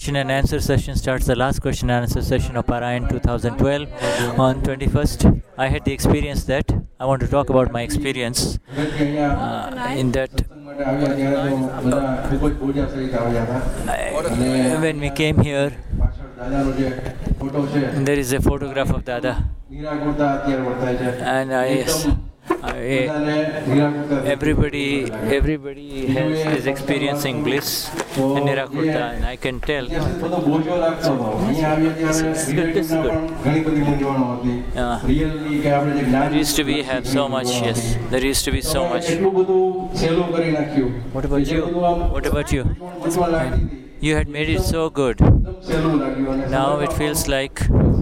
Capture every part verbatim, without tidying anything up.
question and answer session starts the last question and answer session of Parayan twenty twelve on twenty-first. I had the experience that I want to talk about my experience uh, in that I, when we came here, there is a photograph of Dada, and I. I, everybody, everybody has, is experiencing bliss in Nirakurta, and I can tell. This is good. This is good. Uh, there used to be have so much. Yes, there used to be so much. What about you? What about you? You had made it so good. Now it feels like.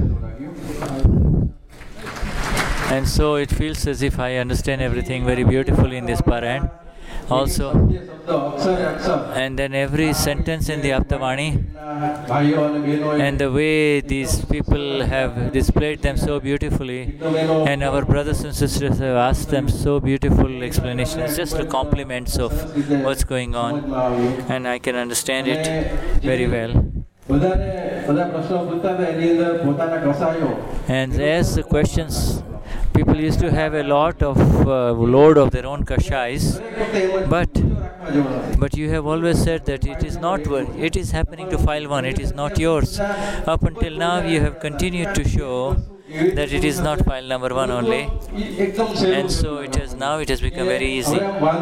And so it feels as if I understand everything very beautifully in this Parayan. Also, and then every sentence in the Aptavani, and the way these people have displayed them so beautifully, and our brothers and sisters have asked them so beautiful explanations, just the compliments of what's going on, and I can understand it very well. And as the questions, people used to have a lot of uh, load of their own kashais, but but you have always said that it is not it is happening to file one, it is not yours. Up until now, you have continued to show that it is not file number one only, and so it has now it has become very easy.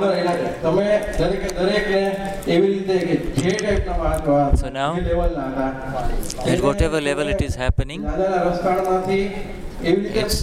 So now, at whatever level it is happening, it's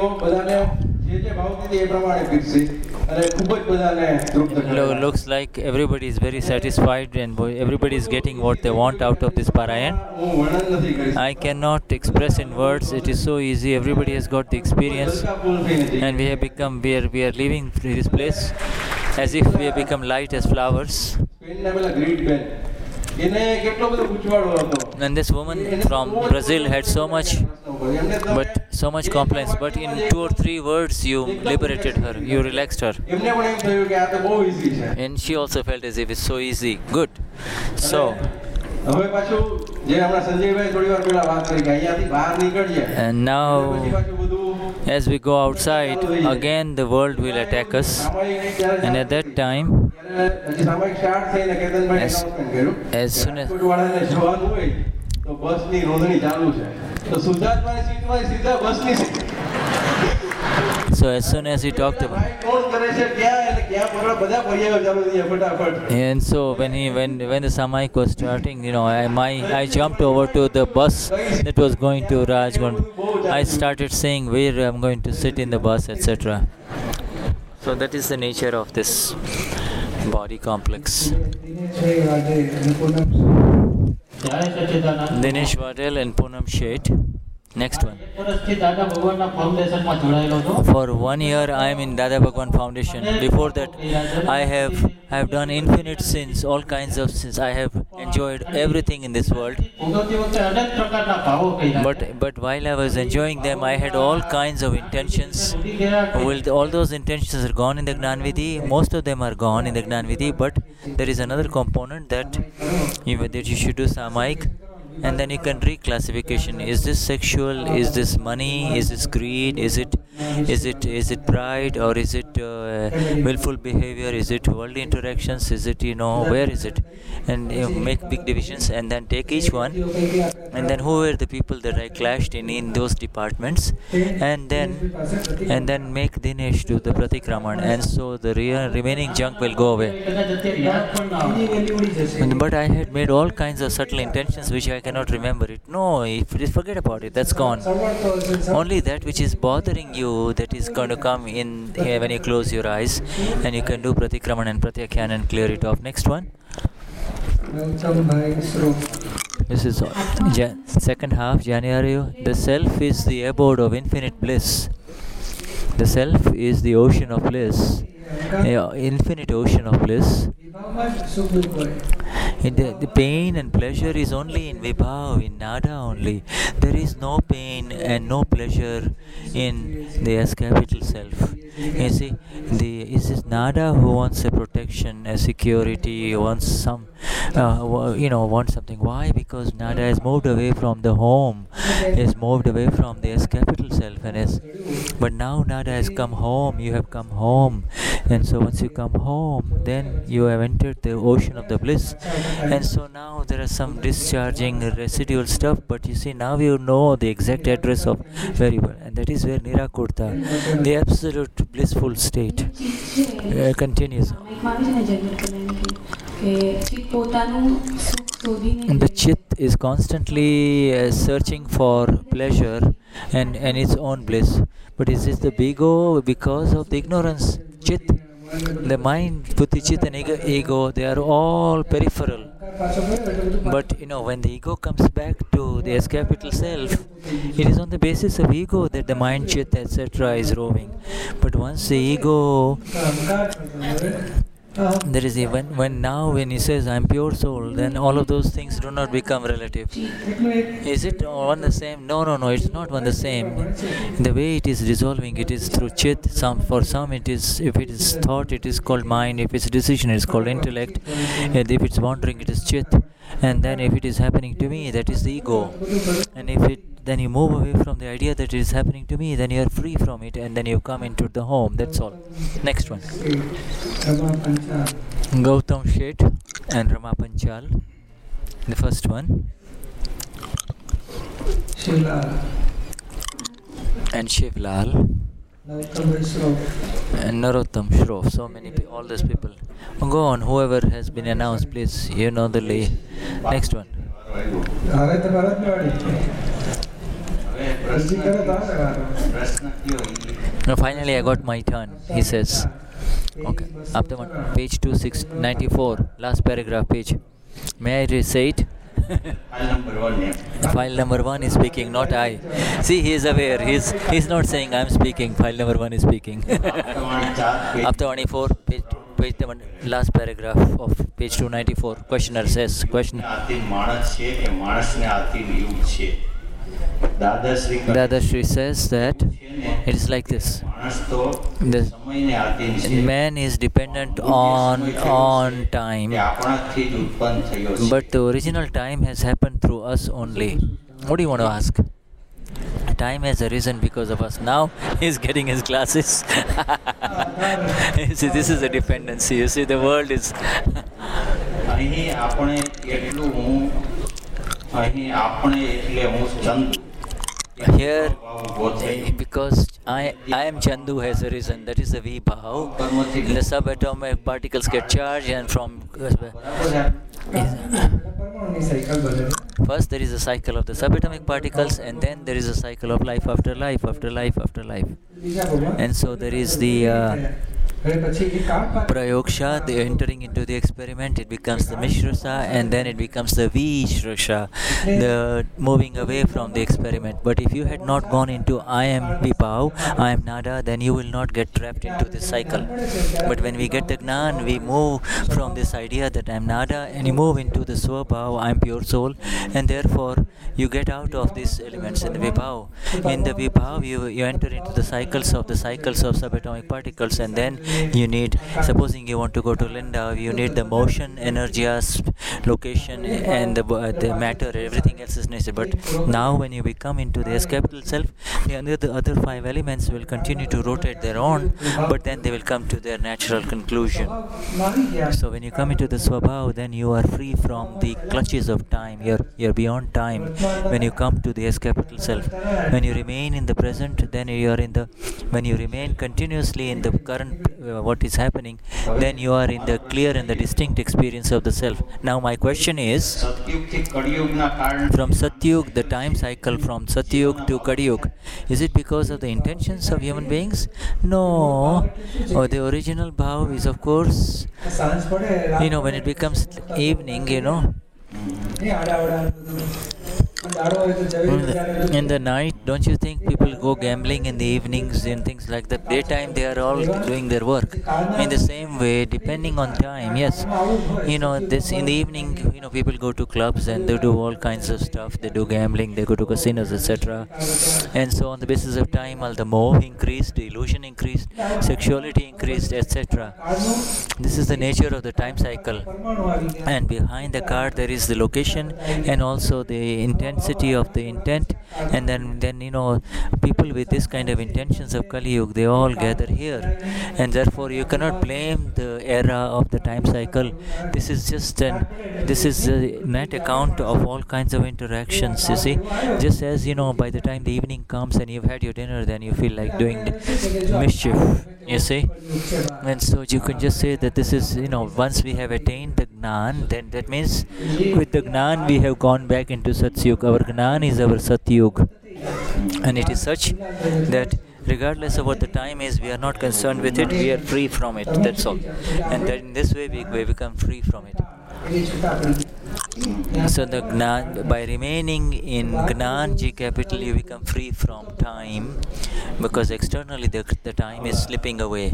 Lo- looks like everybody is very satisfied and everybody is getting what they want out of this Parayan. I cannot express in words. It is so easy. Everybody has got the experience, and we have become we are we are leaving this place as if we have become light as flowers. And this woman from Brazil had so much, but so much complaints. But in two or three words, you liberated her. You relaxed her, and she also felt as if it's so easy. Good. So. And now, as we go outside, again the world will attack us, and at that time, as, as soon as So as soon as he talked about, and so when he when when the Samaik was starting, you know, I my I jumped over to the bus that was going to Rajgund. I started saying where I'm going to sit in the bus, et cetera. So that is the nature of this body complex. Dinesh Vadel and Poonam Sheth. Next one. For one year I am in Dada Bhagwan Foundation. Before that I have I have done infinite sins, all kinds of sins. I have enjoyed everything in this world. But but while I was enjoying them, I had all kinds of intentions. Well, all those intentions are gone in the Gnan Vidhi. Most of them are gone in the Gnan Vidhi, but there is another component that you, that you should do Samaik. And then you can reclassification. Is this sexual? Is this money? Is this greed? Is it, is it, is it pride? Or is it uh, willful behavior? Is it worldly interactions? Is it, you know, where is it? And you know, make big divisions, and then take each one, and then who were the people that I clashed in in those departments, and then and then make Dinesh do the Pratikraman, and so the re- remaining junk will go away. And, but I had made all kinds of subtle intentions which I cannot remember it. No, if, forget about it. That's gone. Only that which is bothering you, that is going to come in here when you close your eyes, and you can do Pratikraman and Pratyakyan and clear it off. Next one. This is ja- second half, January. The self is the abode of infinite bliss. The self is the ocean of bliss, uh, infinite ocean of bliss. In the, the pain and pleasure is only in Vibhav, in Nada only. There is no pain and no pleasure in the S capital self. You see, the is this Nada who wants a protection, a security, wants some, uh, you know, wants something. Why? Because Nada has moved away from the home, has moved away from the S capital self, and has. But now Nada has come home. You have come home, and so once you come home, then you have entered the ocean of the bliss. And so now there are some discharging residual stuff, but you see, now you know the exact address of very well, and that is where Nirakurta, the absolute blissful state, uh, continues. And the chit is constantly uh, searching for pleasure and, and its own bliss. But is this the ego because of the ignorance? Chit, the mind, buddhi, chit and ego, ego, they are all peripheral. But you know, when the ego comes back to the S capital self, it is on the basis of ego that the mind, chit, et cetera is roving. But once the ego, there is even when now when he says I am pure soul, then all of those things do not become relative. Is it one the same? No, no, no. It's not one the same. The way it is resolving, it is through chit. Some for some it is, if it is thought, it is called mind. If it's decision, it is called intellect. And if it's wandering, it is chit. And then if it is happening to me, that is the ego. And if it then you move away from the idea that it is happening to me, then you are free from it, and then you come into the home. That's all. Next one. Gautam Sheth and Rama Panchal. The first one. Shivlal. And Shivlal. And Narottam Shroff. So many people, all those people. Go on, whoever has been announced, please. You know the lay. Next one. No, finally I got my turn, he says. Okay, after one, page two six ninety-four, last paragraph page. May I say it? File number one. Yeah. File number one is speaking, not I. See, he is aware. He's he's not saying I am speaking. File number one is speaking. After twenty-four, page, page one, last paragraph of page two ninety-four. Questioner says, question. Dadashri says that it is like this. The man is dependent on on time, but the original time has happened through us only. What do you want to ask? Time has arisen because of us. Now he's getting his glasses. You see, this is a dependency. You see, the world is. Here, because I I am Chandu has arisen, that is the Vibhav. The subatomic particles get charged, and from first there is a cycle of the subatomic particles, and then there is a cycle of life after life after life after life. And so there is the uh, Prayogsha, the entering into the experiment, it becomes the Mishrasa, and then it becomes the Vishrasha, the moving away from the experiment. But if you had not gone into I am Vibhav, I am Nada, then you will not get trapped into this cycle. But when we get the Gnan, we move from this idea that I am Nada, and you move into the Swabhav, I am pure soul, and therefore you get out of these elements in the Vibhav. In the Vibhav, you, you enter into the cycles of the cycles of subatomic particles, and then you need, supposing you want to go to Linda, you need the motion, energy, location, and the, uh, the matter, everything else is necessary. But now when you become into the S capital self, the other, the other five elements will continue to rotate their own, but then they will come to their natural conclusion. So when you come into the Swabhav, then you are free from the clutches of time. You're, you're beyond time when you come to the S capital self. When you remain in the present, then you are in the, when you remain continuously in the current uh, what is happening, then you are in the clear and the distinct experience of the self. Now my question is, from Satyug, the time cycle from Satyug to Kadiyug, is it because of the intentions of human beings? No. Or the original bhav is, of course, you know, when it becomes evening, you know, In the, in the night, don't you think people go gambling in the evenings and things like that? Daytime, they are all doing their work. In the same way, depending on time, yes, you know, this in the evening, you know, people go to clubs and they do all kinds of stuff. They do gambling, they go to casinos, et cetera. And so, on the basis of time, all the moh increased, the illusion increased, sexuality increased, et cetera. This is the nature of the time cycle. And behind the card, there is the location and also the intensity of the intent. And then, then you know, people with this kind of intentions of Kali Yuga, they all gather here. And therefore, you cannot blame the era of the time cycle. This is just an, this is a net account of all kinds of interactions, you see. Just as, you know, by the time the evening comes and you've had your dinner, then you feel like doing mischief, you see. And so you can just say that this is, you know, once we have attained the Gnan, then that means with the Gnan we have gone back into Satyug. Our Gnan is our Satyug. And it is such that regardless of what the time is, we are not concerned with it, we are free from it, that's all. And that in this way we, we become free from it. So the Gnan, by remaining in Gnan G capital, you become free from time, because externally the, the time is slipping away.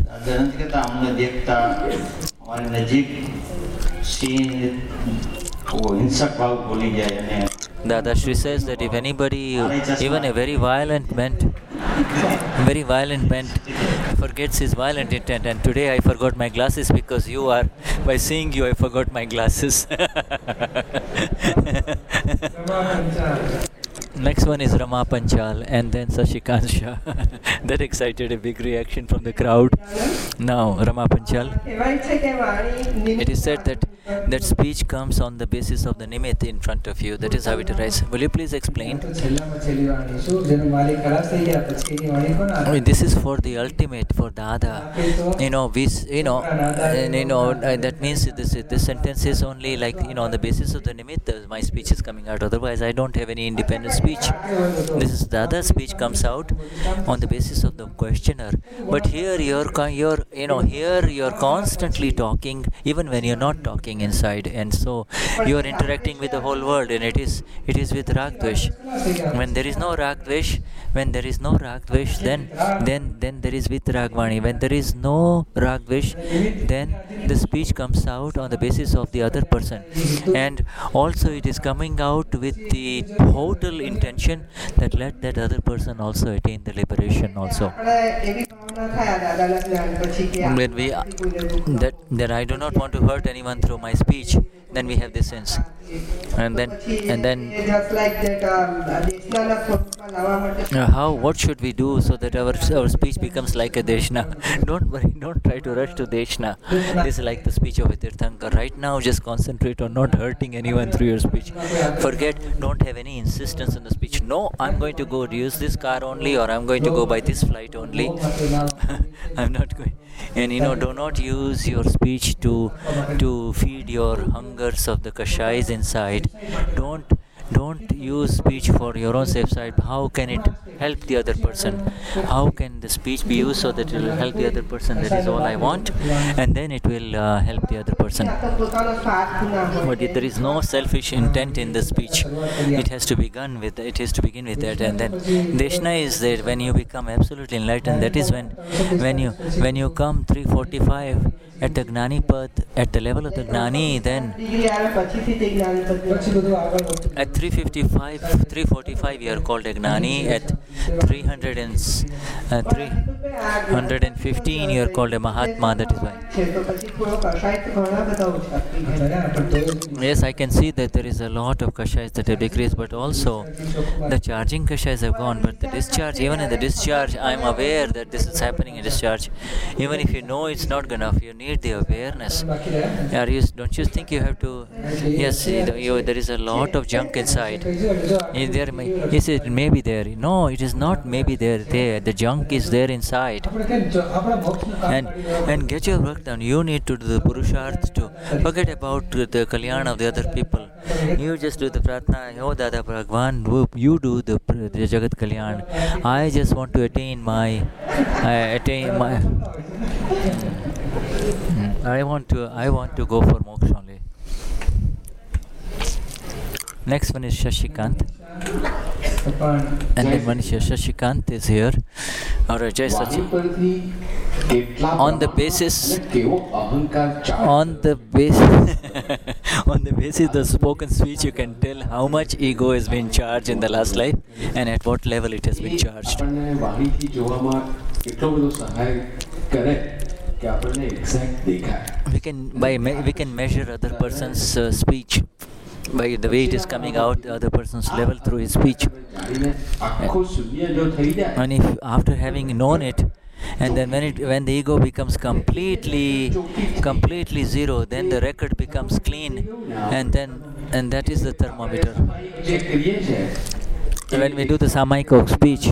Dada Shri says that if anybody, even a very violent man, very violent man forgets his violent intent, and today I forgot my glasses because you are, by seeing you I forgot my glasses. Next one is Rama Panchal and then Sashikant Shah. That excited a big reaction from the crowd. Now, Rama Panchal. It is said that that speech comes on the basis of the nimit in front of you. That is how it arises. Will you please explain? I mean, this is for the ultimate, for Dada. You know, we, you know, and, you know, uh, that means this this sentence is only like, you know, on the basis of the nimit, uh, my speech is coming out. Otherwise, I don't have any independent speech. This is Dada's speech comes out on the basis of the questioner. But here you're, you're, you know, here you're constantly talking, even when you're not talking inside, and so you are interacting with the whole world, and it is it is with Ragdvesh. When there is no Ragdvesh, when there is no Ragdvesh, then then then there is with Ragvani. When there is no Ragdvesh, then the speech comes out on the basis of the other person, and also it is coming out with the total intention that let that other person also attain the liberation also. When we that that I do not want to hurt anyone through my speech, then we have this sense, and then and then uh, how what should we do so that our our speech becomes like a Deshna? Don't worry, don't try to rush to Deshna. This is like the speech of Tirthankar. Right now, just concentrate on not hurting anyone through your speech. Forget, don't have any insistence on the speech. No, I'm going to go use this car only, or I'm going to go by this flight only. I'm not going. And you know, do not use your speech to to feed your hungers of the kashais inside. Don't don't use speech for your own safe side. How can it help the other person? How can the speech be used so that it will help the other person? That is all I want, and then it will uh, help the other person. But if there is no selfish intent in the speech, it has to begin with it has to begin with that, and then Deshna is that when you become absolutely enlightened, that is when when you when you come three forty-five at the Gnani Pad, at the level of the Gnani, then at three fifty-five, three forty-five you are called a Gnani. At three hundred and uh, three hundred fifteen you are called a Mahatma. That is why. Yes, I can see that there is a lot of kashais that have decreased, but also the charging kashais have gone. But the discharge, even in the discharge, I am aware that this is happening in discharge. Even if you know it's not enough, you need the awareness. Are you, don't you think you have to? Yes, you, there is a lot of junk inside. Is there, yes, it may be there. No, it is not maybe there. There, the junk is there inside. And and get your work done. You need to do the purusharth to forget about the kalyan of the other people. You just do the pratna. Oh, Dada Bhagwan, you do the, the Jagat Kalyan. I just want to attain my, uh, attain my. I want to. I want to go for moksha only. Next one is Shashikant. And then Manisha Shashikant is here. Alright, Jai Sachi. On the basis, on the basis, on the basis of the spoken speech, you can tell how much ego has been charged in the last life and at what level it has been charged. We can by me, we can measure other person's uh, speech by the way it is coming out, the other person's level through his speech. And if after having known it, and then when it when the ego becomes completely completely zero, then the record becomes clean, and then and that is the thermometer. When we do the Samaika speech,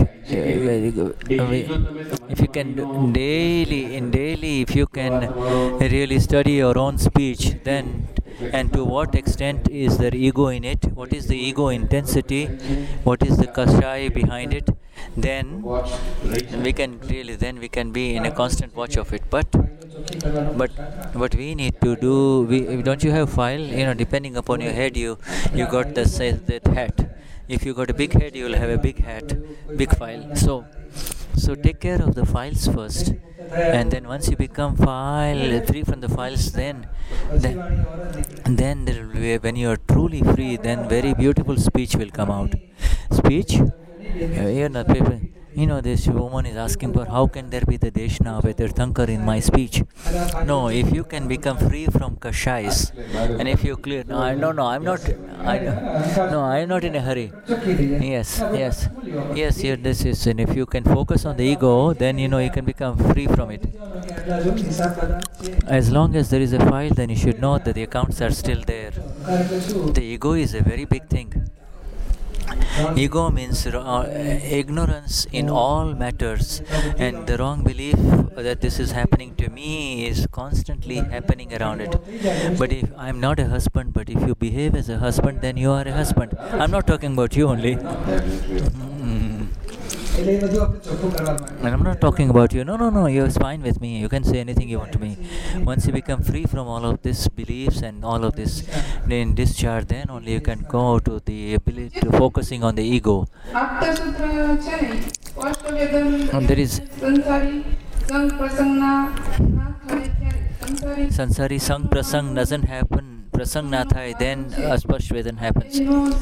if you can daily in daily if you can really study your own speech, then and to what extent is there ego in it, what is the ego intensity, what is the kashai behind it, then we can really then we can be in a constant watch of it. But but what we need to do, we don't you have file, you know, depending upon your head, you you got the say that hat. If you got a big head, you will have a big hat, big file. So so take care of the files first, and then once you become file free from the files, then then, then there will be, when you are truly free, then very beautiful speech will come out. Speech, uh, you know, people, you know, this woman is asking for how can there be the Deshna with their Thankar in my speech. No, if you can become free from kashais, and if you clear, no, I, no, no, I'm not, I, no, I'm not in a hurry. Yes, yes, yes, here this is, and if you can focus on the ego, then you know you can become free from it. As long as there is a file, then you should know that the accounts are still there. The ego is a very big thing. Ego means uh, ignorance in all matters, and the wrong belief that this is happening to me is constantly happening around it. But if I'm not a husband, but if you behave as a husband, then you are a husband. I'm not talking about you only. Mm. And I'm not talking about you. No, no, no, you're fine with me. You can say anything you want to me. Once you become free from all of these beliefs and all of this in discharge, then only you can go to the ability to focusing on the ego. And there is Sansari Sang Prasang doesn't happen. Prasang na thai, then Asparsh Vedan happens.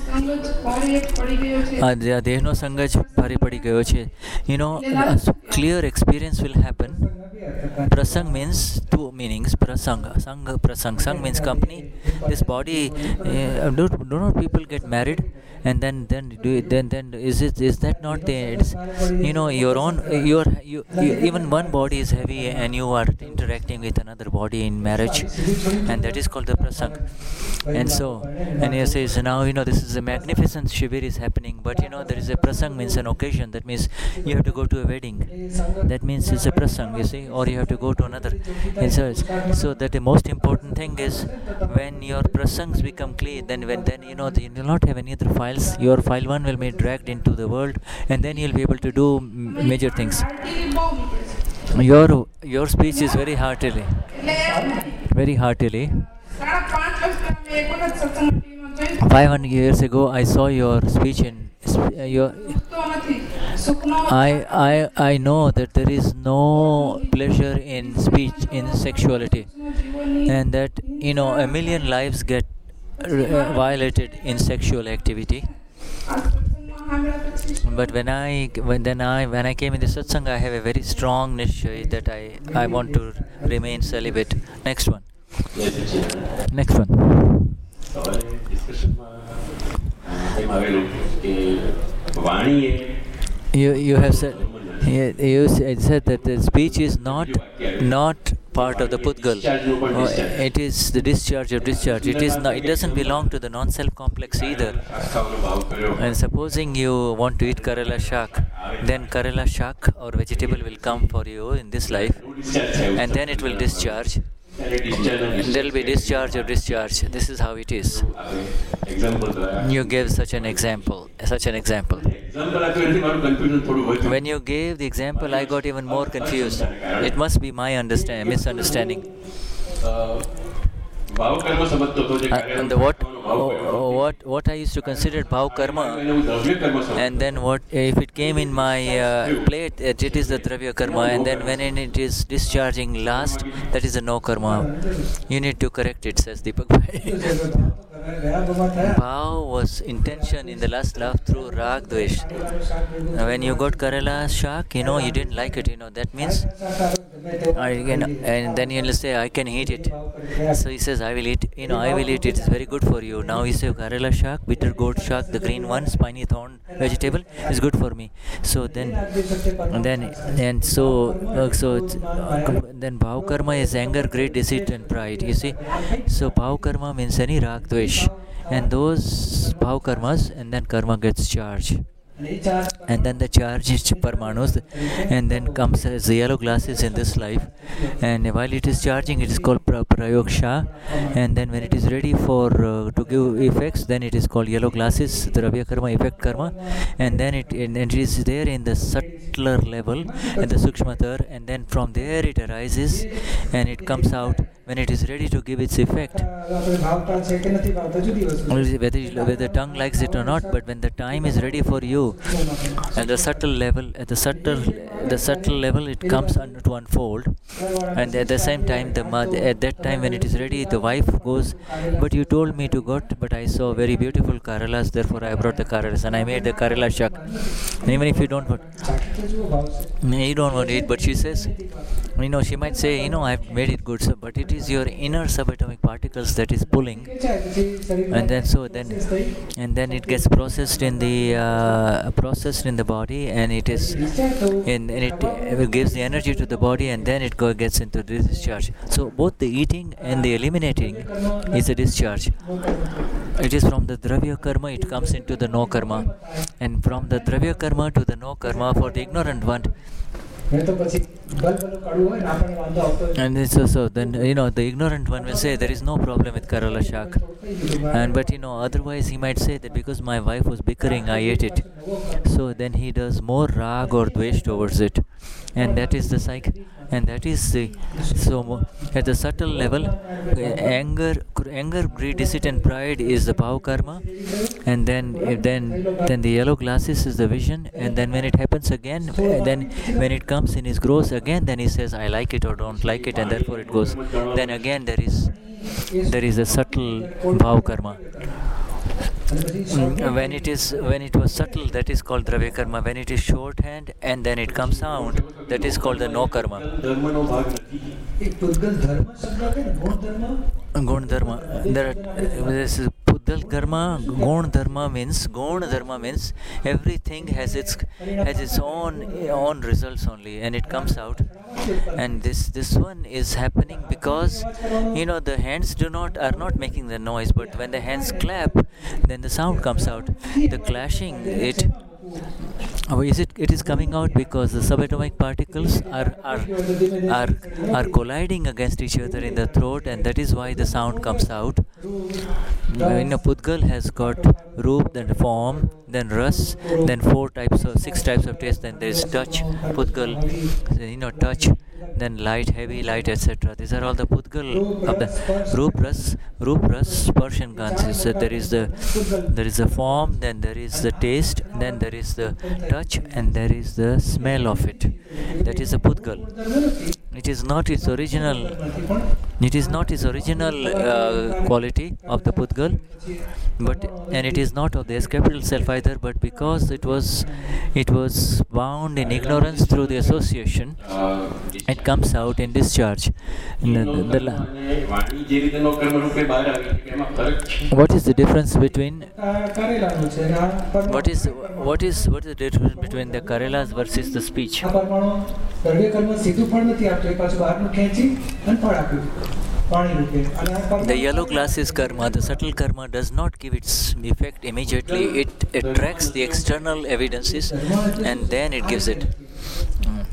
Dehno Sangaj Bhari Padi Gayo che. You know, a clear experience will happen. Prasang means two meanings. Prasanga, Sangha, Prasang. Sang means company. This body, uh, do, do not people get married? And then, then, do it, then, then, is it, is that not the, it's, you know, your own, your, you, you, even one body is heavy, and you are interacting with another body in marriage, and that is called the prasang. And so, and he says, now, you know, this is a magnificent shivir is happening, but you know, there is a prasang means an occasion. That means you have to go to a wedding. That means it's a prasang, you see, or you have to go to another. And so, so that the most important thing is when your prasangs become clear, then when then you know you will not have any other files. Your file one will be dragged into the world, and then you'll be able to do major things. Your your speech is very heartily, very heartily. Five hundred years ago, I saw your speech in your. I I I know that there is no pleasure in speech in sexuality, and that you know a million lives get uh, violated in sexual activity. But when I when then I when I came in the satsang, I have a very strong niche that I I want to remain celibate. Next one. Next one. You you have said you, you said that the speech is not not part of the Pudgal. Oh, it is the discharge of discharge. It is not, it doesn't belong to the non-self complex either. And supposing you want to eat Karela Shak, then Karela Shak or vegetable will come for you in this life, and then it will discharge. There will be discharge or discharge. This is how it is. You gave such an example. Such an example. When you gave the example, I got even more confused. It must be my understand misunderstanding. Uh, and the what oh, oh, what what I used to consider bhav karma, and then what if it came in my uh, plate, it, it is the dravya karma, and then when it is discharging last, that is the no karma. You need to correct it, says Deepak Bhai. Bhav was intention in the last love through rag dvesh. When you got Karela Shak, you know, you didn't like it, you know, that means I can, and then you'll say, I can eat it. So he says, I will eat, you know, I will eat it, it's very good for you. Now you say Karela Shak, bitter gourd shak, the green one, spiny thorn vegetable is good for me. So then, and then, and so, uh, so uh, then bhav karma is anger, greed, deceit and pride, you see. So bhav karma means any rag dvesh. And those bhav karmas, and then karma gets charged. And then the charge is parmanus, and then comes as the yellow glasses in this life. And while it is charging, it is called prayogsha. And then when it is ready for uh, to give effects, then it is called yellow glasses, dravya karma, effect karma. And then it, and it is there in the subtler level, in the sukshmatar, and then from there it arises, and it comes out when it is ready to give its effect. Whether, whether the tongue likes it or not, but when the time is ready for you, at the subtle level, at the subtle, the subtle level, it comes un- to unfold, and at the same time, the mother, at that time when it is ready, the wife goes, but you told me to got, but I saw very beautiful Karelas, therefore I brought the Karelas, and I made the Karela shak. And even if you don't want, you don't want it, but she says, you know, she might say, you know, I've made it good, so, but it is your inner subatomic particles that is pulling, and then so then, and then it gets processed in the uh, processed in the body, and it is, in, and it, it gives the energy to the body, and then it go, gets into the discharge. So both the eating and the eliminating is a discharge. It is from the dravya karma, it comes into the no karma, and from the dravya karma to the no karma for the ignorant one. And so, so then, you know, the ignorant one will say there is no problem with Karela shak, and but you know, otherwise he might say that because my wife was bickering, I ate it. So then he does more rag or dvesh towards it, and that is the psych, and that is the, so at the subtle level, anger, anger, greed, deceit and pride is the bhav karma, and then then then the yellow glasses is the vision, and then when it happens again, then when it comes in his gross again, then he says I like it or don't like it, and therefore it goes. Then again there is there is a subtle bhav karma. Mm, when it is when it was subtle, that is called dravya karma. When it is shorthand and then it comes out, that is called the no karma. Gun dharma. There, this is Puddal karma. Gun dharma means Gun dharma means everything has its has its own own results only, and it comes out. And this this one is happening because, you know, the hands do not are not making the noise, but when the hands clap, then the sound comes out. The clashing, it oh, is it it is coming out because the subatomic particles are are are are colliding against each other in the throat, and that is why the sound comes out. In a Pudgal has got roop, then form, then ras, then four types of six types of taste, then there is touch, Pudgal, you know, touch, then light, heavy, light, et cetera. These are all the Pudgal of the roop, ras, roop, ras, sparsh and gandh. So there is the there is the form, then there is the taste, then there is the touch, and there is the smell of it. That is a Pudgal. It is not its original. It is not its original uh, quality of the Pudgal, but and it is not of the S capital self either. But because it was, it was bound in ignorance through the association, it comes out in discharge. The, the, the, what is the difference between? What is what is what is the difference between the Karelas versus the speech? The yellow glasses karma, the subtle karma, does not give its effect immediately. It attracts the external evidences and then it gives it. Mm.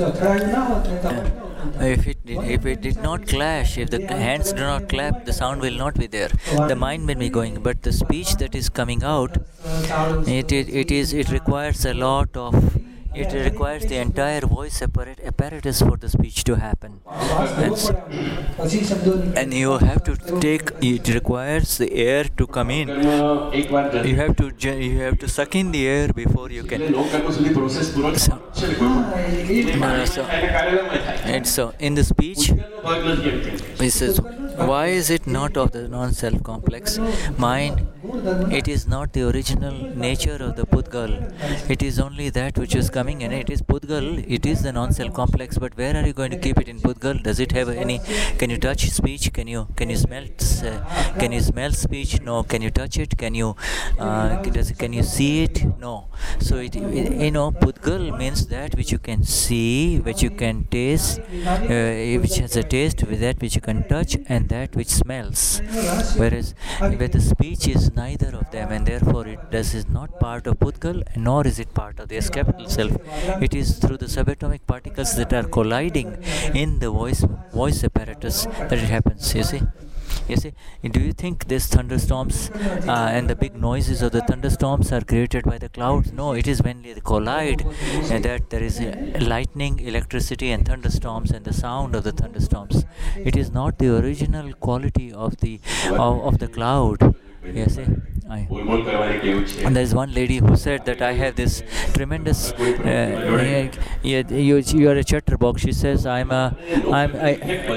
Uh, if it did, if it did not clash, if the hands do not clap, the sound will not be there. The mind will be going, but the speech that is coming out, it it, it is it requires a lot of it requires the entire voice apparat- apparatus for the speech to happen. And, so, and you have to take, it requires the air to come in. You have to you have to suck in the air before you can. So, no, so, and so in the speech, he says, why is it not of the non-self complex mind? It is not the original nature of the Pudgal. It is only that which is coming in. It is Pudgal, it is the non-self complex, but where are you going to keep it in Pudgal? Does it have any, can you touch speech? Can you can you smell uh, can you smell speech? No. Can you touch it? Can you uh, does, can you see it? No. So it, it you know, Pudgal means that which you can see, which you can taste, uh, which has a taste, with that which you can touch, and that which smells. Whereas where the speech is neither of them, and therefore it does is not part of Pudgal, nor is it part of the S capital self. It is through the subatomic particles that are colliding in the voice voice apparatus that it happens. You see. You see, do you think these thunderstorms uh, and the big noises of the thunderstorms are created by the clouds? No, it is when they collide uh, that there is uh, lightning, electricity, and thunderstorms, and the sound of the thunderstorms. It is not the original quality of the of, of the cloud. You see. I, and there is one lady who said that I have this tremendous uh, you, you, you are a chatterbox. She says I'm a I'm I,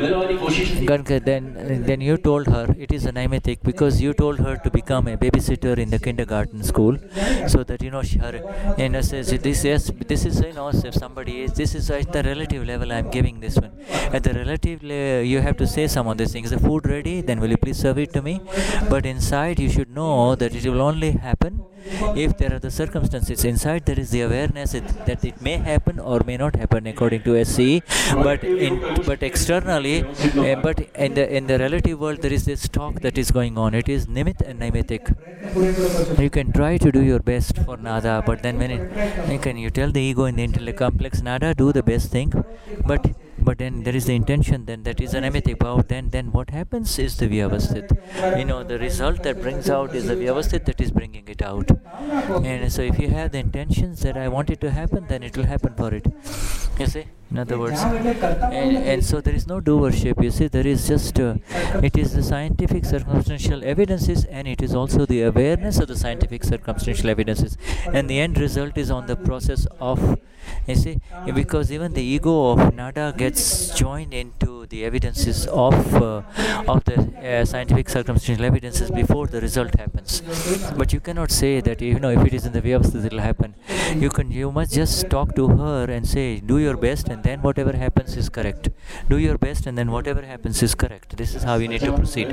then then you told her it is a naimatic because you told her to become a babysitter in the kindergarten school, so that you know she, her you know says this yes this is you know if somebody is this is at the relative level I'm giving this one. At the relative level you have to say some of these things. Is the food ready? Then will you please serve it to me? But inside you should know that it will only happen if there are the circumstances. Inside there is the awareness it, that it may happen or may not happen according to S C E, but in but externally uh, but in the in the relative world there is this talk that is going on. It is nimit and naimatic. You can try to do your best for nada, but then when it, you can you tell the ego in the intellect complex, nada, do the best thing, but but then there is the intention, then that is an naimatic power. Then then what happens is the vyavasthit. You know, the result that brings out is the vyavasthit that is bringing it out. And so if you have the intentions that I want it to happen, then it will happen for it. You see, in other words, and, and so there is no doership. You see, there is just uh, it is the scientific circumstantial evidences, and it is also the awareness of the scientific circumstantial evidences, and the end result is on the process of, you see, because even the ego of nada gets joined into the evidences of uh, of the uh, scientific circumstantial evidences before the result happens. But you cannot say that, you know, if it is in the vyavastha it will happen. You can you must just talk to her and say, do your best, and then whatever happens is correct. Do your best, and then whatever happens is correct. This is how you need to proceed.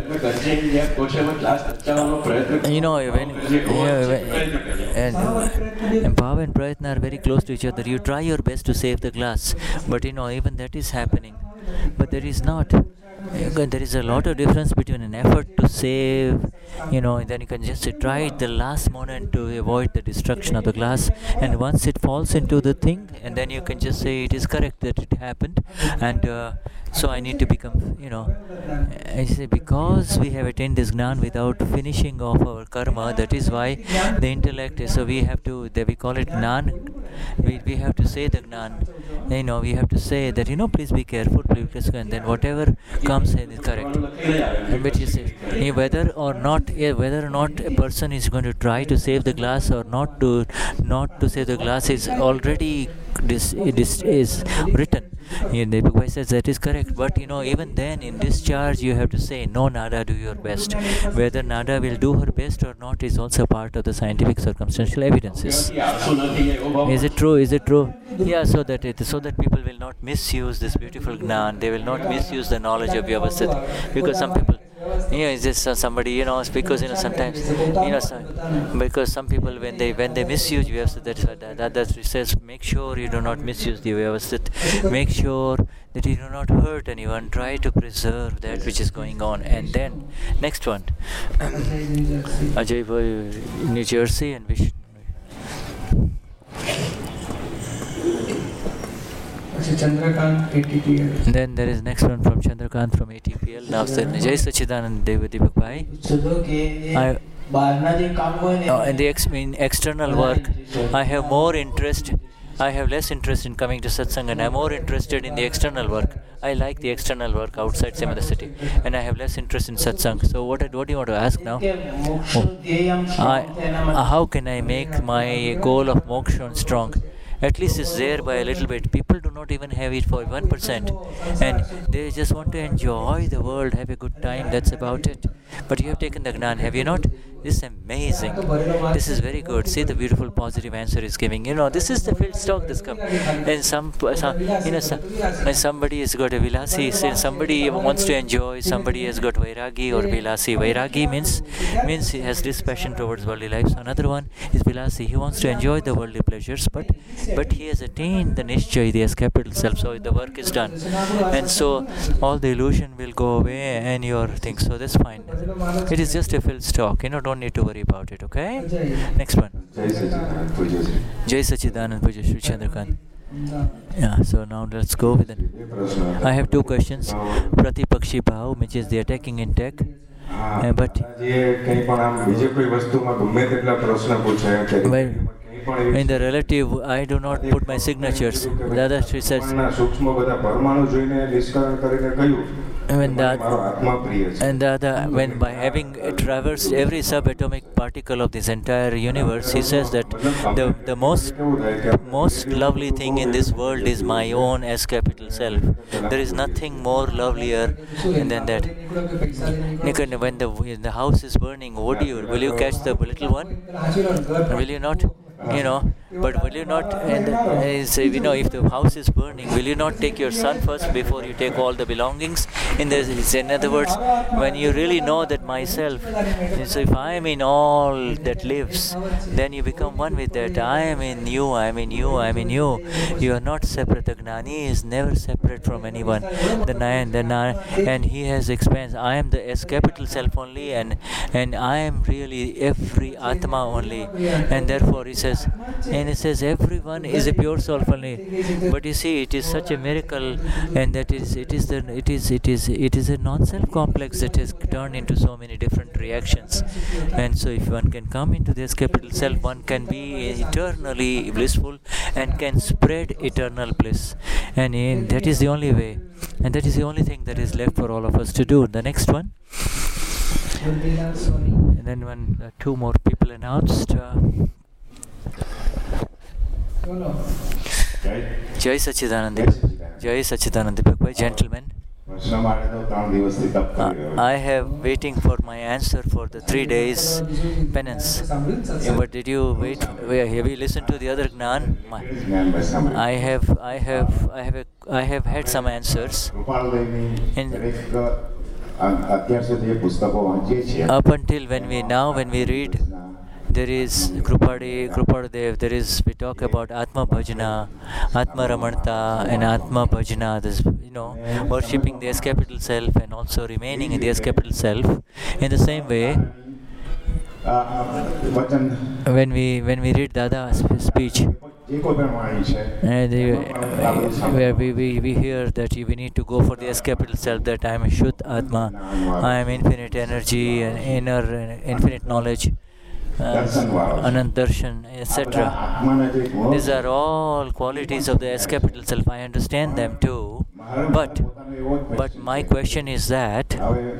You know, when, you know, when and, and bhava and prayatna are very close to each other. You try your best to save the glass, but you know, even that is happening. But there is not. There is a lot of difference between an effort to save, you know, and then you can just try at the last moment to avoid the destruction of the glass, and once it falls into the thing, and then you can just say it is correct that it happened, and uh, so I need to become, you know, I say because we have attained this Gnan without finishing off our karma, that is why the intellect is, so we have to, we call it Gnan, we, we have to say the Gnan, you know, we have to say that, you know, please be careful, please, and then whatever comes in is correct. Which is whether or not whether or not a person is going to try to save the glass or not to not to save the glass is already this this is written. In the book says that is correct, but you know, even then in discharge you have to say no, nada, do your best. Whether nada will do her best or not is also part of the scientific circumstantial evidences. Is it true? Is it true? Yeah, so that it so that people will not misuse this beautiful Gnan. They will not misuse the knowledge of Vyavasthit, because some people, yeah, it's just uh, somebody, you know, because you know sometimes, you know, some, because some people when they when they misuse Vyavasthit, that's that, that that says make sure you do not misuse the Vyavasthit. Make sure that you do not hurt anyone. Try to preserve that which is going on. And then next one, Ajay Boy, New Jersey, and Vish. Chandrakant, A T P L. Then there is next one from Chandrakant from A T P L. Now, Sir Jai Sachidanand Deva Deepak Bhai. I, uh, in the ex- in external work, I have more interest I have less interest in coming to satsang, and I'm more interested in the external work. I like the external work outside Simada city, and I have less interest in satsang. So what, what do you want to ask now? Oh. I, how can I make my goal of moksha strong? At least it's there by a little bit. People do not even have it for one percent, and they just want to enjoy the world, have a good time. That's about it. But you have taken the Gnan, have you not? This is amazing. This is very good. See the beautiful positive answer is giving. You know, this is the field stock that's come. And some, some you know, some, when somebody has got a vilasi, somebody wants to enjoy, somebody has got vairagi or vilasi. Vairagi means means he has this passion towards worldly life. So another one is vilasi. He wants to enjoy the worldly pleasures, but but he has attained the nishchay, the capital self. So the work is done, and so all the illusion will go away, and your thing. So that's fine. It is just a field stock. You know, don't need to worry about it. Okay. Next one. Jai Sachidanand Puja Sri Chandrakant. Yeah, so now let's go with it. I have two questions. Pratipakshi Bhav, which is the attacking intact. Uh, but well, in the relative, I do not put my signatures. Dada Sri says, when that, and the other, when by having traversed every subatomic particle of this entire universe, he says that the the most most lovely thing in this world is my own S capital self. There is nothing more lovelier than that. When the when the house is burning, what do you will you catch the little one? Will you not? You know, but will you not, and uh, say, you know, if the house is burning, will you not take your son first before you take all the belongings? In this, in other words, when you really know that myself, so if I am in all that lives, then you become one with that. I am in you, I am in you, I am in you. You are not separate. The Gnani is never separate from anyone. The Nayan, the Nayan, and he has experienced, I am the S capital self only, and and I am really every Atma only, and therefore he says, and it says everyone is a pure soul only. But you see, it is such a miracle, and that is it is the it is it is it is a non-self complex that has turned into so many different reactions. And so if one can come into this capital self, one can be eternally blissful and can spread eternal bliss, and in, that is the only way, and that is the only thing that is left for all of us to do. The next one, and then when uh, two more people announced. Uh, Jai Sachidanand Deepak. Jai Sachidanand Deepak. Gentlemen, uh, I have waiting for my answer for the three days penance. Yeah, but did you wait? Have you listened to the other Gnan? I have, I have, I have, a, I have had some answers. And up until when we now, when we read. There is Krupadi, Krupadev, there is, we talk about Atma Bhajana, Atma Ramanata, and Atma Bhajana, this, you know, worshipping the S capital self and also remaining in the S capital self. In the same way, when we when we read Dada's speech, and uh, where we, we, we hear that we need to go for the S capital self, that I am Shuddh Atma, I am infinite energy and inner uh, infinite knowledge. Uh, Anand Darshan, et cetera. These are all qualities of the S capital self. I understand them too, but but my question is that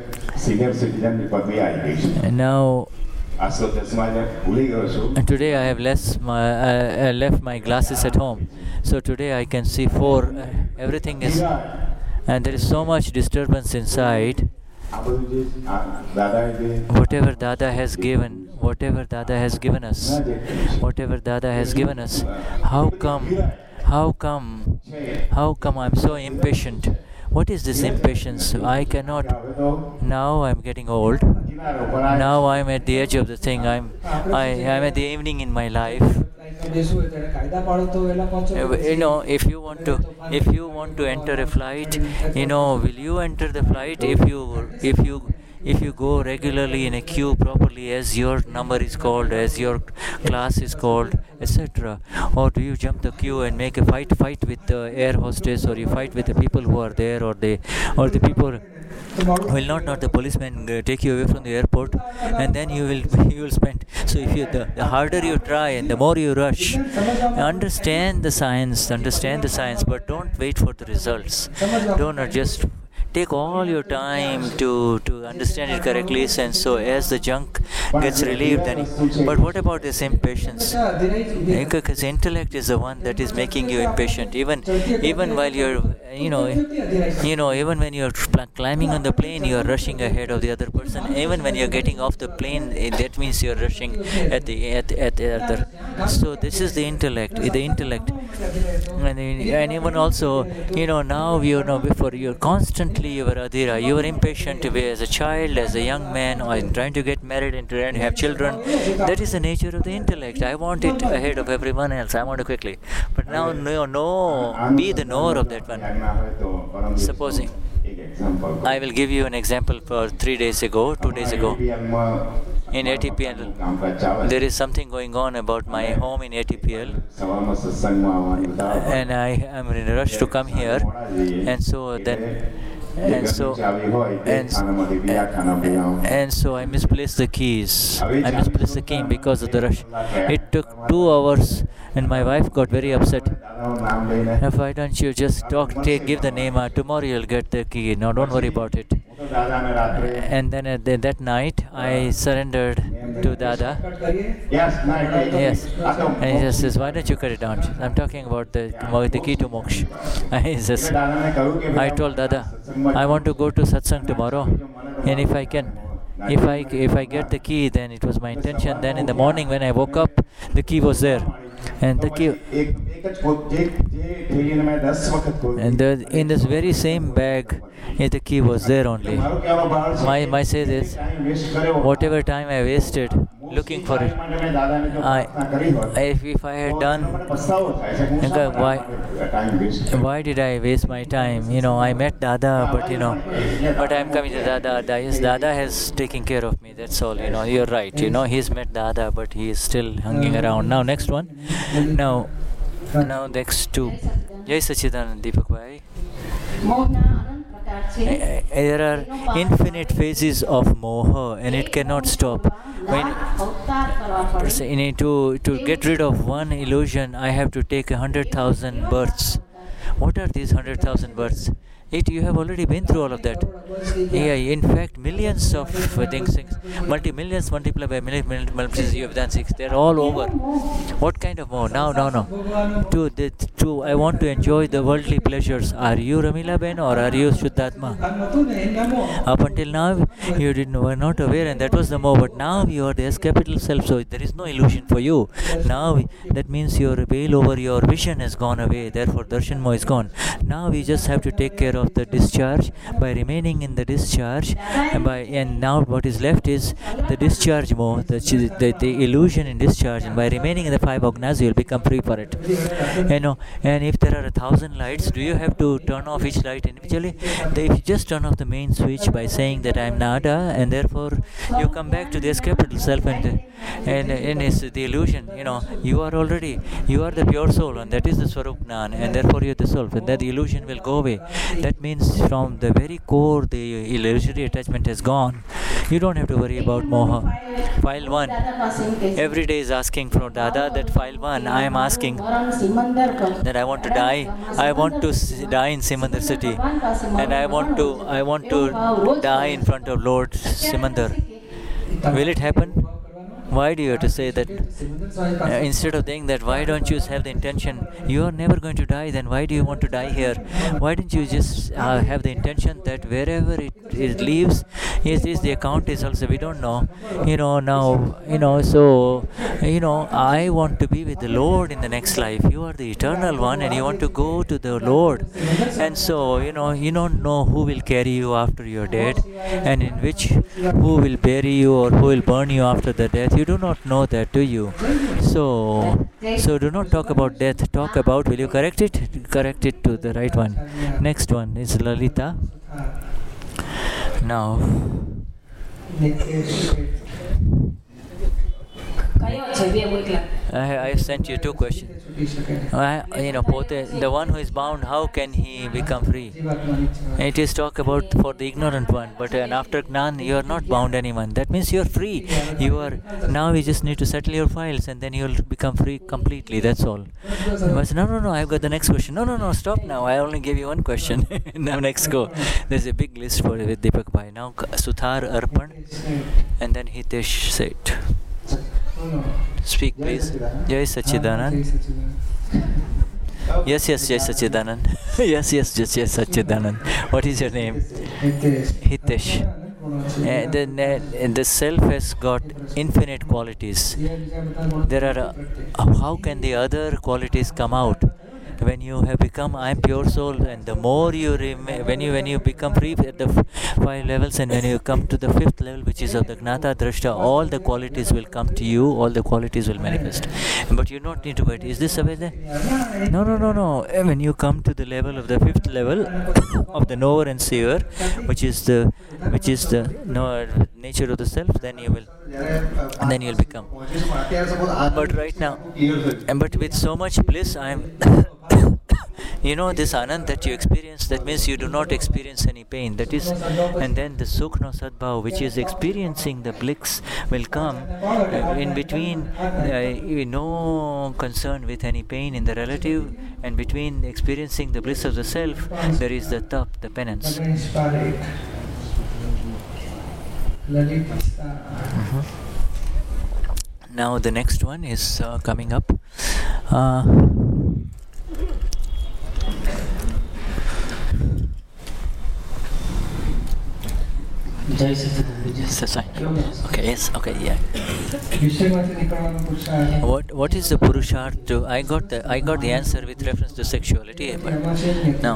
now. And today I have less my, uh, left my glasses at home, so today I can see four. Uh, everything is, and there is so much disturbance inside. Whatever Dada has given, whatever Dada has given us, whatever Dada has given us, how come, how come, how come I'm so impatient? What is this impatience? I cannot. Now I'm getting old. Now I'm at the edge of the thing. I'm, I, I'm at the evening in my life. You know, if you want to, if you want to enter a flight, you know, will you enter the flight if you, if you, if you go regularly in a queue properly, as your number is called, as your class is called, et cetera, or do you jump the queue and make a fight fight with the air hostess, or you fight with the people who are there, or they or the people will not not the policemen uh, take you away from the airport, and then you will you will spend. So if you the, the harder you try and the more you rush, understand the science understand the science but don't wait for the results. Don't uh, just take all your time to to understand it correctly, and so as the junk gets relieved, then. But what about this impatience? Because intellect is the one that is making you impatient. Even even while you're you know you know even when you're climbing on the plane, you're rushing ahead of the other person. Even when you're getting off the plane, that means you're rushing at the at, at the other. So this is the intellect the intellect and, and even also, you know now you know before you're constantly you were adhira, you were impatient to be as a child, as a young man, or trying to get married and trying to have children. That is the nature of the intellect. I want it ahead of everyone else. I want it quickly. But now, no, no, be the knower of that one. Supposing, I will give you an example for three days ago, two days ago. In A T P L, there is something going on about my home in A T P L, and I am in a rush to come here, and so then. And so, and, and so I misplaced the keys. I misplaced the key because of the rush. It took two hours, and my wife got very upset. Why don't you just talk, take, give the name out? Tomorrow you'll get the key. No, don't worry about it. And then at the, that night, I surrendered to Dada. Yes. And he just says, why don't you cut it down? I'm talking about the, the key to moksha. He says, I told Dada, I want to go to satsang tomorrow, and if I can, if I if I get the key, then it was my intention. Then in the morning when I woke up, the key was there, and the key, and the, in this very same bag, yeah, the key was there only. My my say this, whatever time I wasted looking for it, I, if, if I had done, why, why did I waste my time? You know, I met Dada, but you know, but I'm coming to Dada. Yes, Dada has taken care of me. That's all. You know, you're right. You know, he's met Dada, but he is still hanging around. Now, next one. Now, now next two. Jai Sachidanand Deepak Bhai. There are infinite phases of moha, and it cannot stop. When, to, to get rid of one illusion, I have to take a hundred thousand births. What are these hundred thousand births? It, you have already been through all of that. Yeah, in fact, millions of uh, things, things, multi millions multiplied by millions, multiplies you have done six. They're all over. What kind of more? No, no, no. To, the, to, I want to enjoy the worldly pleasures. Are you Ramila Ben or are you Shuddhatma? Up until now, you didn't were not aware, and that was the more. But now you are the S capital self, so there is no illusion for you. Now that means your veil over your vision has gone away. Therefore, darshan mo is gone. Now we just have to take care of of the discharge by remaining in the discharge, and by and now what is left is the discharge mode, the, the, the illusion in discharge, and by remaining in the five ognas you will become free for it. You know, and if there are a thousand lights, do you have to turn off each light individually? If you just turn off the main switch by saying that I am Nada, and therefore you come back to this capital self, and and, and it's the illusion, you know, you are already, you are the pure soul, and that is the Swarup Gnan, and therefore you are the self, and that the illusion will go away. That means from the very core the illusory attachment has gone. You don't have to worry about moha. File one. Every day is asking from Dada that file one. I am asking that I want to die. I want to die in Simandar city, and I want to I want to die in front of Lord Simandar. Will it happen? Why do you have to say that? Uh, instead of saying that, why don't you have the intention? You are never going to die, then why do you want to die here? Why don't you just uh, have the intention that wherever it, it leaves, yes, yes, the account is also, we don't know. You know, now, you know, so, you know, I want to be with the Lord in the next life. You are the eternal one, and you want to go to the Lord. And so, you know, you don't know who will carry you after you're dead, and in which, who will bury you or who will burn you after the death. You do not know that, do you? So, so do not talk about death. Talk about, will you correct it? Correct it to the right one. Next one is Lalita. Now, Nitesh. I, I sent you two questions. I, you know, pote, the one who is bound, how can he become free? It is talk about for the ignorant one, but uh, after Gnan, you are not bound anyone. That means you are free. You are now. You just need to settle your files, and then you will become free completely. That's all. But no, no, no. I've got the next question. No, no, no. Stop now. I only gave you one question. Now next go. There's a big list for with Deepak Bhai. Now Suthar Arpan, and then Hitesh Seth. Speak, please. Jai Sachidanand. Yes, yes, Jai Sachidanand. Yes, yes, yes, yes, Sachidanand. What is your name? Hitesh. Uh, the, uh, the self has got infinite qualities. There are. Uh, how can the other qualities come out? When you have become I am pure soul, and the more you rem- when you when you become free at the f- five levels, and when you come to the fifth level, which is of the Gnata Drashta, all the qualities will come to you, all the qualities will manifest. But you don't need to wait. Is this away there? No, no, no, no. When you come to the level of the fifth level of the knower and seer, which is the which is the knower, nature of the self, then you will and then you'll become. But right now, and but with so much bliss, I am. You know, this Anand that you experience, that means you do not experience any pain. That is, and then the Sukhna Sadbhav, which is experiencing the bliss, will come uh, in between. Uh, no concern with any pain in the relative, and between experiencing the bliss of the self, there is the tap, the penance. Mm-hmm. Now the next one is uh, coming up. Uh, Yes, okay, yes, okay, yeah. What what is the Purusharth to? I got the I got the answer with reference to sexuality, but now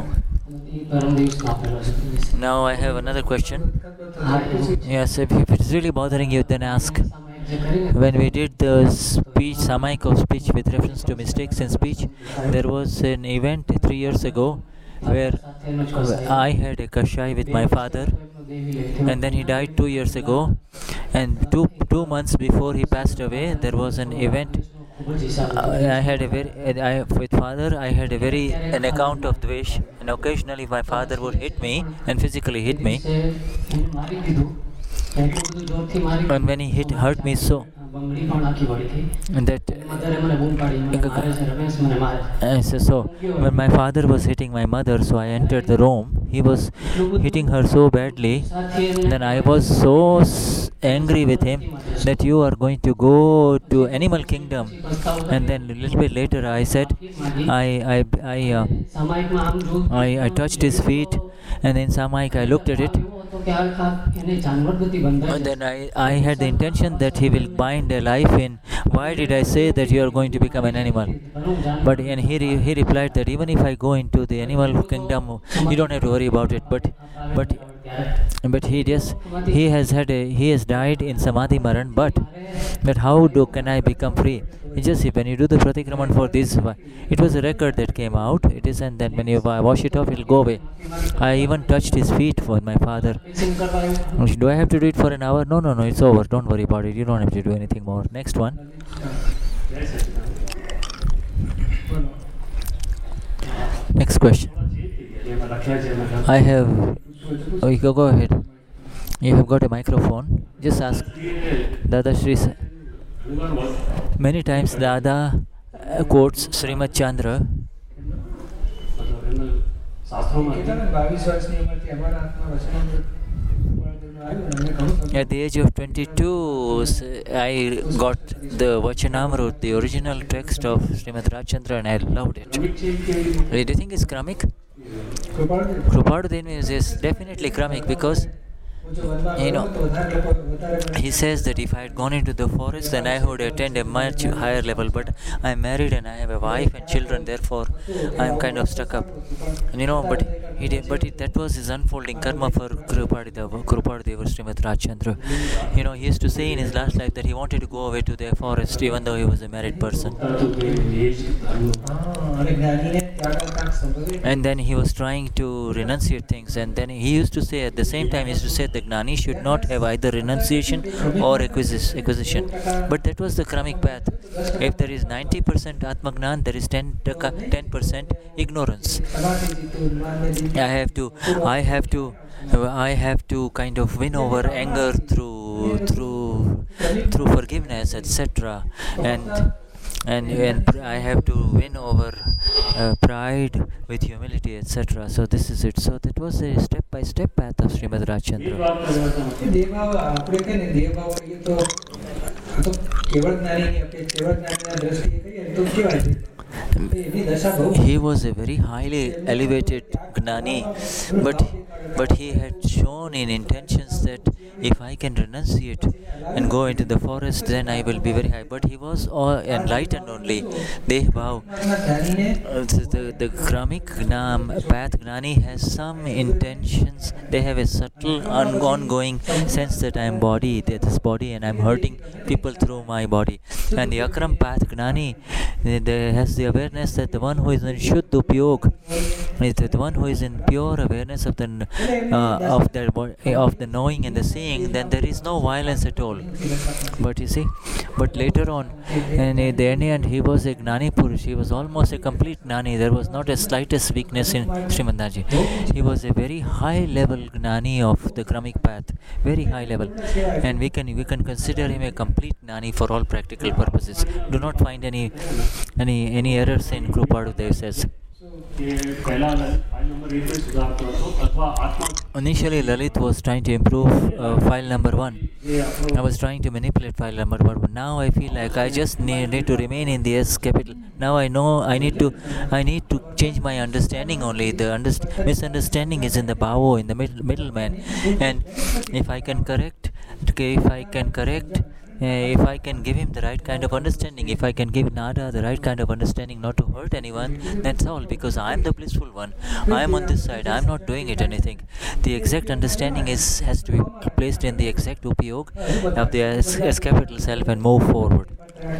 now I have another question. Yes, if, if it's really bothering you, then ask. When we did the speech, Samaiko speech with reference to mistakes in speech, there was an event three years ago where I had a kashai with my father, and then he died two years ago, and two two months before he passed away, there was an event. Uh, I had a very, I, with father, I had a very an account of dvesh, and occasionally my father would hit me and physically hit me, and when he hit hurt me so. And that uh, so, so when my father was hitting my mother, so I entered the room. He was hitting her so badly. Then I was so s- angry with him that you are going to go to animal kingdom. And then a little bit later, I said, I I I uh, I, I touched his feet, and in Samaik I looked at it. And then I, I had the intention that he will bind a life in. Why did I say that you are going to become an animal? But and he re, he replied that even if I go into the animal kingdom, you don't have to worry about it. But but but he just he has had a he has died in Samadhi Maran. But but how do can I become free? It's just when you do the pratikraman for this, it was a record that came out. It is, and then when you wash it off, it'll go away. I even touched his feet for my father. Do I have to do it for an hour? No, no, no. It's over. Don't worry about it. You don't have to do anything more. Next one. Next question. I have. Oh, you go, go ahead. You have got a microphone. Just ask. Dada Shri. Many times Dada uh, quotes Srimad Chandra. At the age of twenty-two, I got the Vachanamrut, the original text of Srimad Rajchandra, and I loved it. Do you think it's Kramik? Krupadudin is, is definitely Kramik, because you know, he says that if I had gone into the forest, then I would attend a much higher level. But I am married and I have a wife and children. Therefore, I am kind of stuck up. And, you know, but he did, but it, that was his unfolding karma for Krupadeva, Krupadeva Srimad Rajchandra. You know, he used to say in his last life that he wanted to go away to the forest, even though he was a married person. And then he was trying to renunciate things, and then he used to say at the same time, he used to say the Gnani should not have either renunciation or acquis- acquisition. But that was the Kramik path. If there is ninety percent Atmagnan, there is ten percent ignorance. I have to, I have to, I have to kind of win over anger through, through, through forgiveness, et cetera. And and and I have to win over uh, pride with humility, et cetera. So this is it. So that was a step-by-step path of Srimad Rajchandra. He was a very highly elevated Gnani, but but he had shown in intentions that if I can renunciate and go into the forest, then I will be very high. But he was all enlightened only. They vow. Uh, the the Kramik Gnam path Gnani has some intentions. They have a subtle on- ongoing sense that I am body, that is body, and I am hurting people through my body. And the Akram path Gnani they, they has the awareness that the one who is in Shuddha Upyog is the one who is in pure awareness of the uh, of the of the knowing and the seeing. Then there is no violence at all. But you see, but later on, and at the end, he was a Gnani Purush. He was almost a complete Gnani. There was not a slightest weakness in Srimad Naji. He was a very high level Gnani of the Kramik path, very high level, and we can we can consider him a complete Gnani for all practical purposes. Do not find any any any errors in Krupa Dev says. Initially, Lalit was trying to improve uh, file number one. I was trying to manipulate file number one. Now I feel like I just need, need to remain in the S capital. Now I know I need to I need to change my understanding only. The underst- misunderstanding is in the Bhavo, in the middle middleman. And if I can correct, okay, if I can correct. Uh, if I can give him the right kind of understanding, if I can give Nada the right kind of understanding not to hurt anyone, that's all, because I am the blissful one. I am on this side, I am not doing it anything. The exact understanding is has to be placed in the exact upyog of the S, S capital self and move forward.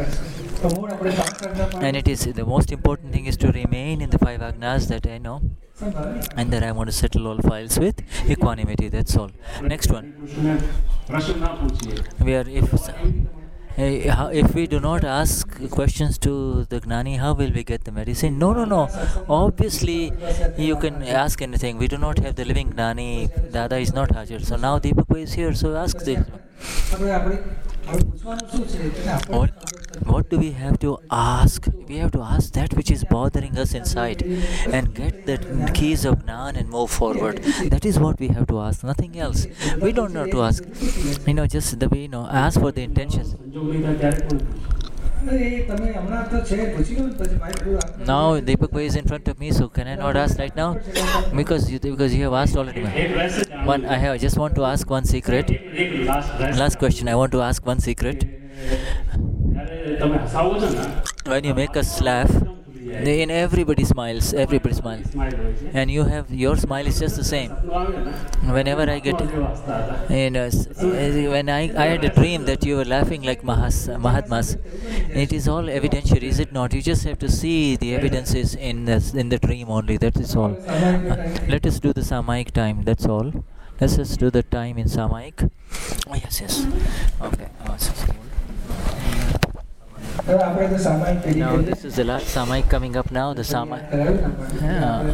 And it is the most important thing is to remain in the five agnas that I know, and that I want to settle all files with equanimity. That's all. Next one. We are if if we do not ask questions to the Gnani, how will we get the medicine? No, no, no. Obviously, you can ask anything. We do not have the living Gnani. Dada is not Hajar. So now Deepak is here. So ask this. What, what do we have to ask? We have to ask that which is bothering us inside and get the keys of Gnan and move forward. That is what we have to ask, nothing else. We don't know to ask. You know, just the way, you know, ask for the intentions. Now Deepak Bhai is in front of me, so can I not ask right now? Because you, because you have asked already. One, I have, I just want to ask one secret. Last question, I want to ask one secret. When you make us laugh, in everybody smiles, everybody smiles, and you have your smile is just the same. Whenever I get, you know, when I, I had a dream that you were laughing like Mahas, Mahatmas, it is all evidentiary, is it not? You just have to see the evidences in the, in the dream only. That is all. Uh, let us do the Samaik time. That's all. Let's just do the time in Samaik. Oh yes, yes. Okay. Oh, so, so. Now this is the last Samaik coming up now, the Samaik. Yeah.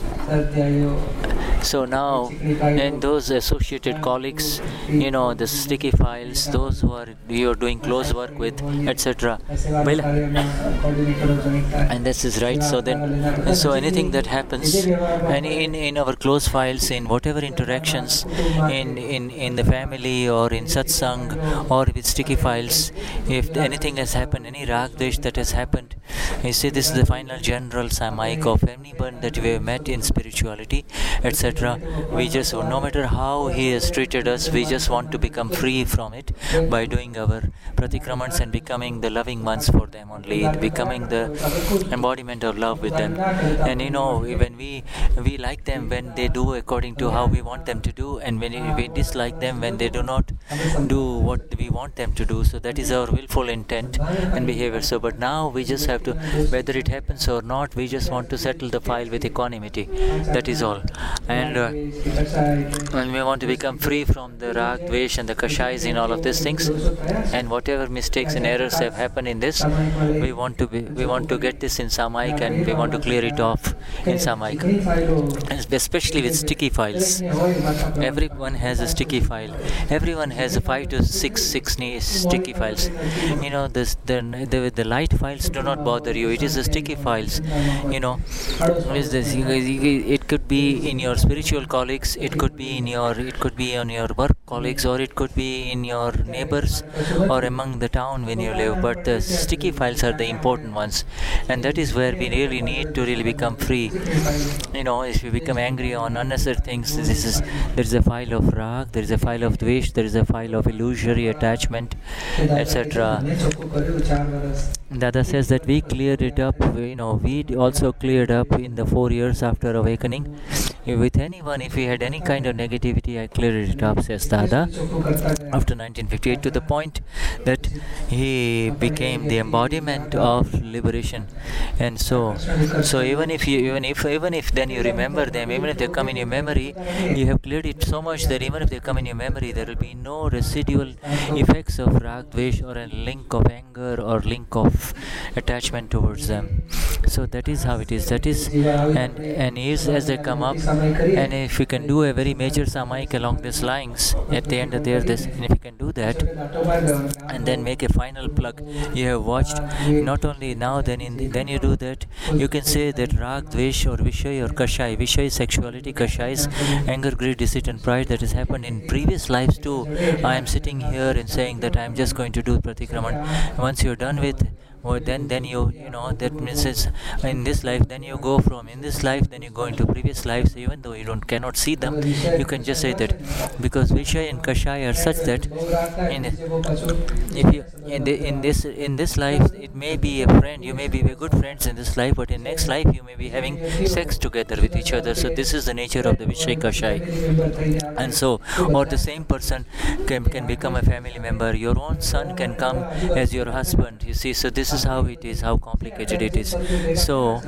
So now, and those associated colleagues, you know, the sticky files, those who are you are doing close work with, et cetera. Well, and this is right. So then, so anything that happens, and in, in our close files, in whatever interactions, in, in, in the family or in satsang or with sticky files, if anything has happened, any rag desh that has happened, you see, this is the final general samaik of anyone that we have met in spirituality, et cetera. We just, no matter how he has treated us, we just want to become free from it by doing our pratikramans and becoming the loving ones for them only, becoming the embodiment of love with them. And you know, when we we like them when they do according to how we want them to do, and when we dislike them when they do not do what we want them to do. So that is our willful intent and behavior. So, but now we just have to, whether it happens or not, we just want to settle the file with equanimity. That is all. And uh, when we want to become free from the rag, dvesh and the kashais in all of these things, and whatever mistakes and errors have happened in this, we want to be, we want to get this in Samayik, and we want to clear it off in Samayik, and especially with sticky files. Everyone has a sticky file. Everyone has a five to six six sticky files. You know, this the, the the light files do not bother you. It is the sticky files. You know, is this? It could be in your spiritual colleagues. It could be in your. It could be on your work colleagues, or it could be in your neighbors, or among the town when you live. But the sticky files are the important ones, and that is where we really need to really become free. You know, if you become angry on unnecessary things, this is there is a file of rag, there is a file of dvesh, there is a file of illusory attachment, et cetera. Dada says that we cleared it up. You know, we also cleared up in the four years after awakening. With anyone, if we had any kind of negativity, I cleared it up, says Dada, after nineteen fifty-eight, to the point that he became the embodiment of liberation. And so, so even if you, even if, even if then you remember them, even if they come in your memory, you have cleared it so much that even if they come in your memory, there will be no residual effects of rag, dvesh, or a link of anger or link of attachment towards them. So that is how it is. That is, and and years as they come up. And if we can do a very major Samayik along these lines, at the end of there, this, and if you can do that, and then make a final plug, you have watched, not only now, then in the, then you do that, you can say that rag, dvesh, or vishay, or kashai, vishay is sexuality, kashai is anger, greed, deceit, and pride, that has happened in previous lives too. I am sitting here and saying that I am just going to do pratikraman. Once you're done with, or then then you you know that means it's in this life, then you go from in this life, then you go into previous lives. Even though you don't cannot see them, you can just say that, because vishay and kashai are such that in if you in, the, in this in this life it may be a friend, you may be good friends in this life, but in next life you may be having sex together with each other. So this is the nature of the vishay kashai. And so, or the same person can, can become a family member. Your own son can come as your husband, you see. So this is how it is, how complicated it is. So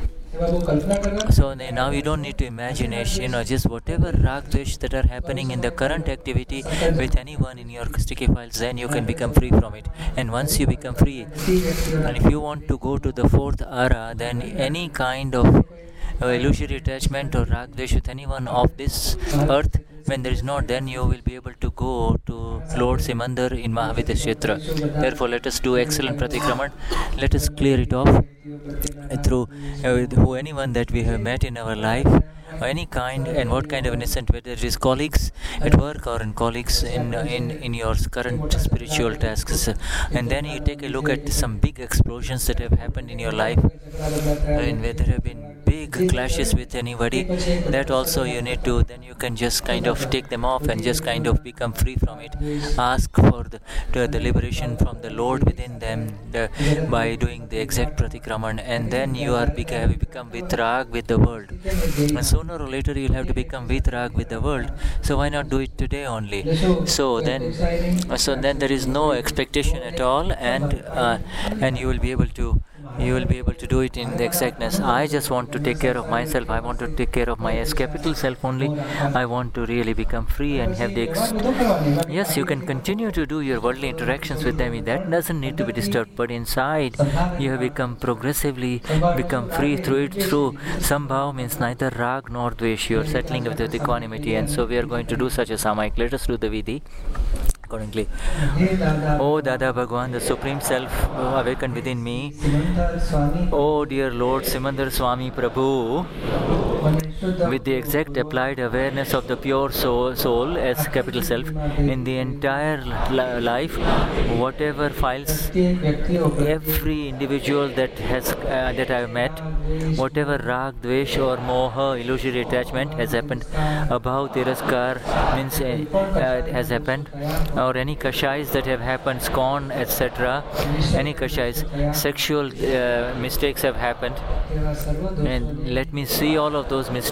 So now you don't need to imagine, you know, just whatever rag, dvesh that are happening in the current activity with anyone in your sticky files, then you can become free from it. And once you become free, and if you want to go to the fourth ara, then any kind of uh, illusory attachment or rag, dvesh with anyone of this earth, when there is not, then you will be able to go to Lord Simandar in Mahavidya Kshetra. Therefore, let us do excellent pratikraman. Let us clear it off through uh, who anyone that we have met in our life, any kind and what kind of innocent, whether it is colleagues at work or in colleagues in in in your current spiritual tasks. And then you take a look at some big explosions that have happened in your life, and where there have been big clashes with anybody, that also you need to, then you can just kind of take them off and just kind of become free from it. Ask for the, the, the liberation from the Lord within them the, by doing the exact pratikraman, and then you are become, become vitrag with the world. And sooner or later you will have to become vitrag with the world. So why not do it today only? So then, so then there is no expectation at all, and uh, and you will be able to. You will be able to do it in the exactness. I just want to take care of myself. I want to take care of my S capital self only. I want to really become free and have the ex- yes, you can continue to do your worldly interactions with them. That doesn't need to be disturbed. But inside, you have become progressively become free through it. Through Sambhav means neither rag nor dvesh. You are settling with the equanimity. And so we are going to do such a samayik. Let us do the vidhi accordingly. Oh Dada Bhagwan, the Supreme Self awakened within me. Oh dear Lord Simandar Swami Prabhu, with the exact applied awareness of the pure soul, soul as capital Self, in the entire li- life, whatever files, every individual that has uh, that I have met, whatever rag, dvesh or moha, illusory attachment has happened, abhav, tiraskar means uh, uh, has happened, or any kashais that have happened, scorn, et cetera. Any kashais, sexual uh, mistakes have happened, and let me see all of those mistakes